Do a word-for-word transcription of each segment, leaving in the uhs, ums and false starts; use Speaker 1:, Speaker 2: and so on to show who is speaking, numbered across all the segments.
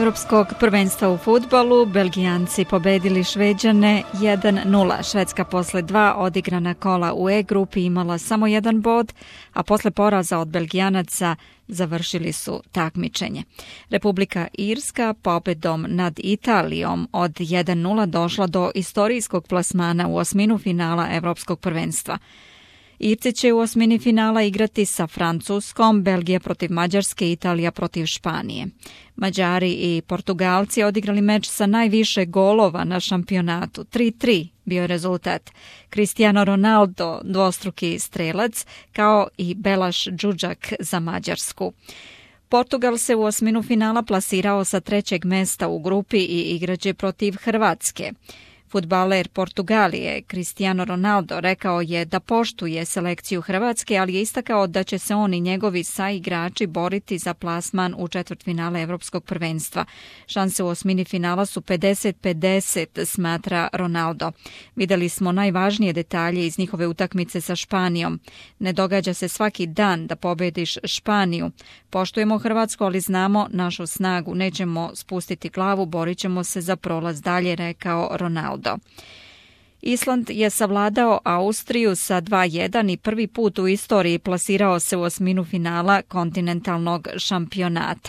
Speaker 1: Evropskog prvenstva u fudbalu, Belgijanci pobedili Šveđane jedan nula. Švedska posle dva odigrana kola u E grupi imala samo jedan bod, a posle poraza od Belgijanaca završili su takmičenje. Republika Irska pobedom nad Italijom od jedan nula došla do istorijskog plasmana u osminu finala Evropskog prvenstva. Irci će u osmini finala igrati sa Francuskom, Belgija protiv Mađarske, Italija protiv Španije. Mađari i Portugalci odigrali meč sa najviše golova na šampionatu. tri tri bio je rezultat. Cristiano Ronaldo, dvostruki strelac, kao i Belaš Đuđak za Mađarsku. Portugal se u osminu finala plasirao sa trećeg mesta u grupi i igraće protiv Hrvatske. Fudbaler Portugalije Cristiano Ronaldo rekao je da poštuje selekciju Hrvatske, ali je istakao da će se on i njegovi saigrači boriti za plasman u četvrtfinale Evropskog prvenstva. Šanse u osmini finala su pedeset pedeset, smatra Ronaldo. Videli smo najvažnije detalje iz njihove utakmice sa Španijom. Ne događa se svaki dan da pobediš Španiju. Poštujemo Hrvatsku, ali znamo našu snagu. Nećemo spustiti glavu, borit ćemo se za prolaz dalje, rekao Ronaldo. Island je savladao Austriju sa dva jedan i prvi put u istoriji plasirao se u osminu finala kontinentalnog šampionata.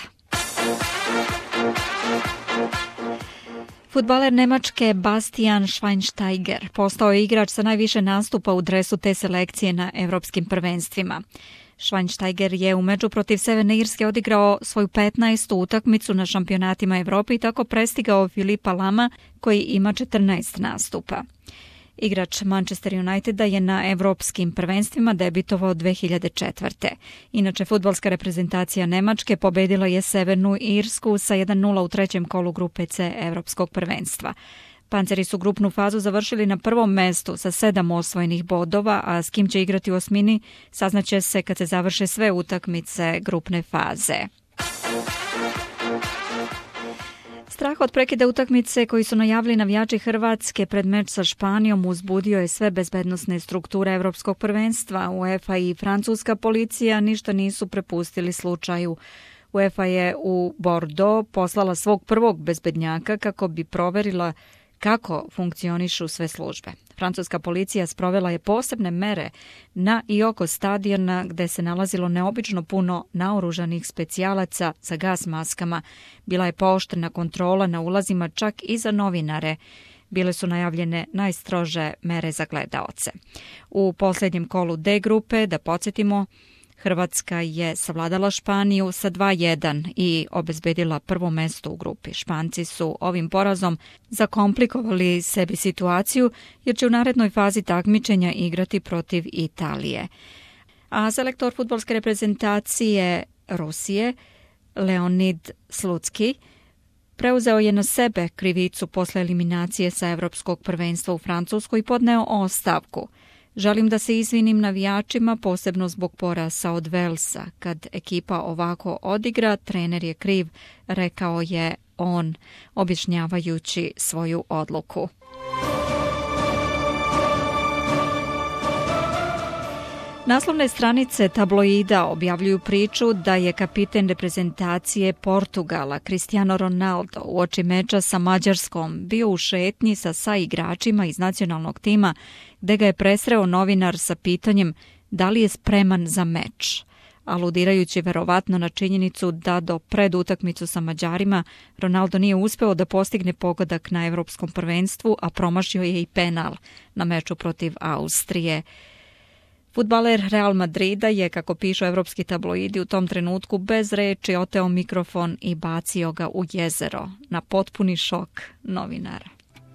Speaker 1: Fudbaler Nemačke Bastian Schweinsteiger postao je igrač sa najviše nastupa u dresu te selekcije na evropskim prvenstvima. Schweinsteiger je u meču protiv Severne Irske odigrao svoju petnaestu utakmicu na šampionatima Evrope i tako prestigao Filipa Lama koji ima četrnaest nastupa. Igrač Manchester Uniteda je na evropskim prvenstvima debitovao dve hiljade četvrte. Inače, fudbalska reprezentacija Nemačke pobedila je Severnu Irsku sa jedan nula u trećem kolu grupe C evropskog prvenstva. Panceri su grupnu fazu završili na prvom mestu sa sedam osvojenih bodova, a s kim će igrati u osmini saznaće se kad se završe sve utakmice grupne faze. Strah od prekida utakmice koji su najavili navijači Hrvatske pred meč sa Španijom uzbudio je sve bezbednosne strukture Evropskog prvenstva. UEFA i francuska policija ništa nisu prepustili slučaju. UEFA je u Bordeaux poslala svog prvog bezbednjaka kako bi proverila kako funkcionišu sve službe. Francuska policija sprovela je posebne mere na i oko stadiona gde se nalazilo neobično puno naoružanih specijalaca sa gas maskama. Bila je pooštrena kontrola na ulazima čak i za novinare. Bile su najavljene najstrože mere za gledaoce. U posljednjem kolu D grupe, da podsjetimo, Hrvatska je savladala Španiju sa dva jedan i obezbedila prvo mesto u grupi. Španci su ovim porazom zakomplikovali sebi situaciju jer će u narednoj fazi takmičenja igrati protiv Italije. A selektor fudbalske reprezentacije Rusije Leonid Slutski preuzeo je na sebe krivicu posle eliminacije sa Evropskog prvenstva u Francuskoj i podneo ostavku. Želim da se izvinim navijačima, posebno zbog poraza od Velsa. Kad ekipa ovako odigra, trener je kriv, rekao je on, objašnjavajući svoju odluku. Naslovne stranice tabloida objavljuju priču da je kapiten reprezentacije Portugala Cristiano Ronaldo uoči meča sa Mađarskom bio u šetnji sa saigračima iz nacionalnog tima gde ga je presreo novinar sa pitanjem da li je spreman za meč, aludirajući verovatno na činjenicu da do pred utakmicu sa Mađarima Ronaldo nije uspeo da postigne pogodak na Evropskom prvenstvu, a promašio je i penal na meču protiv Austrije. Fudbaler Real Madrida je, kako pišu evropski tabloidi, u tom trenutku bez reči oteo mikrofon i bacio ga u jezero, na potpuni šok novinara.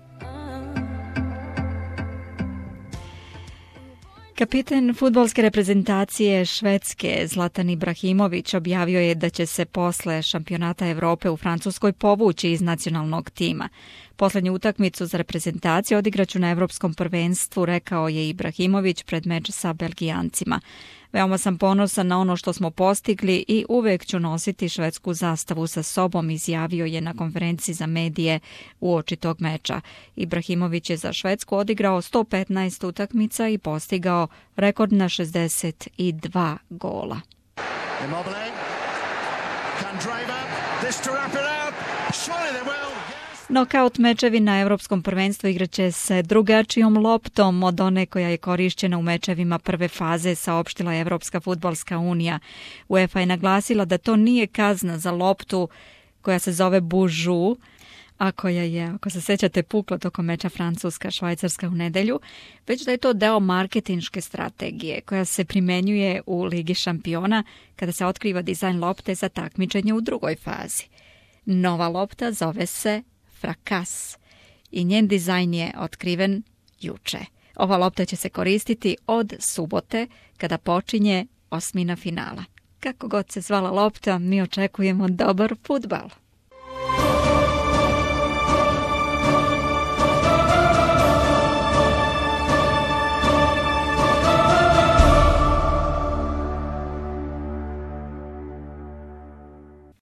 Speaker 1: Kapiten fudbalske reprezentacije Švedske Zlatan Ibrahimović objavio je da će se posle šampionata Evrope u Francuskoj povući iz nacionalnog tima. Poslednju utakmicu za reprezentaciju odigraću na Evropskom prvenstvu, rekao je Ibrahimović pred meč sa Belgijancima. Veoma sam ponosan na ono što smo postigli i uvek ću nositi švedsku zastavu sa sobom, izjavio je na konferenciji za medije uoči tog meča. Ibrahimović je za Švedsku odigrao sto petnaest utakmica i postigao rekordna šezdeset dva gola.
Speaker 2: Immobile can drive up this to wrap it up.
Speaker 1: Nokaut mečevi na Evropskom prvenstvu igraće se drugačijom loptom od one koja je korišćena u mečevima prve faze, saopštila Evropska fudbalska unija. UEFA je naglasila da to nije kazna za loptu koja se zove bužu, a koja je, ako se sećate, pukla tokom meča Francuska-Švajcarska u nedelju, već da je to deo marketinške strategije koja se primenjuje u Ligi šampiona kada se otkriva dizajn lopte za takmičenje u drugoj fazi. Nova lopta zove se Frakas i njen dizajn je otkriven juče. Ova lopta će se koristiti od subote kada počinje osmina finala. Kako god se zvala lopta, mi očekujemo dobar fudbal.